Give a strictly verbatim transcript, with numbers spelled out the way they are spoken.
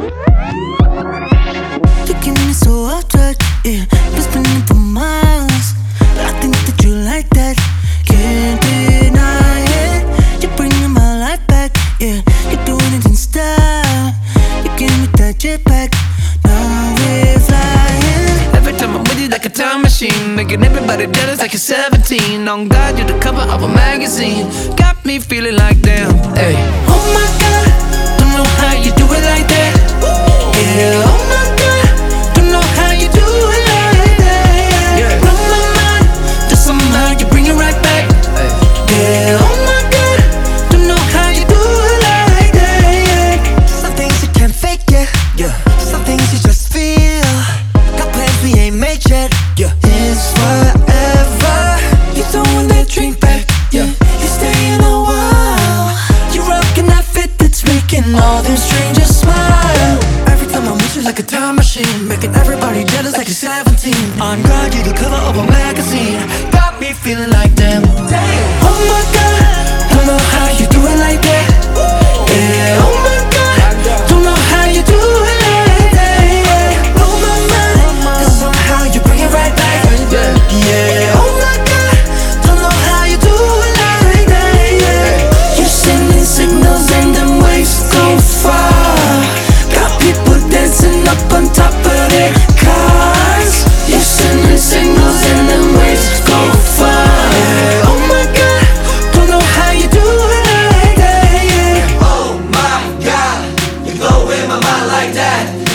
Taking me so off track, yeah. Been spinning for miles, but I think that you like that. Can't deny it. You're bringing my life back, yeah. You're doing it in style. You give me that jetpack. Now we're flying. Every time I'm with you like a time machine, making everybody jealous like you're seventeen. On God, you're the cover of a magazine. Got me feeling like damn, hey. Oh my God, don't know how you do it like that. Yeah, oh my God, don't know how you do it like that. Yeah. Blow my mind, just somehow you bring it right back. Hey. Yeah, oh my God, don't know how you do it like that. Yeah. Some things you can't fake, yeah. Yeah. Some things you just feel. Got plans we ain't made yet. Yeah. It's forever. You throwing that drink back. Yeah. You staying a while. You rocking that fit that's making all them strangers smile. Every time I'm with you like a time machine, making everybody jealous like you're seventeen. On God, you're the cover of a magazine. Got me feeling like damn. Oh my God, don't know how you do it like that. Yeah, oh my God, don't know how you do it like that. Yeah, blow my mind, then somehow you bring it right back. Yeah, oh my God, don't know how you do it like that. Yeah, you're sending signals and them waves go far. Got people dancing up on top of their cars. You're sending signals and them waves go far. Yeah, oh my God, don't know how you do it like that. Yeah. Oh my God, you blow in my mind like that.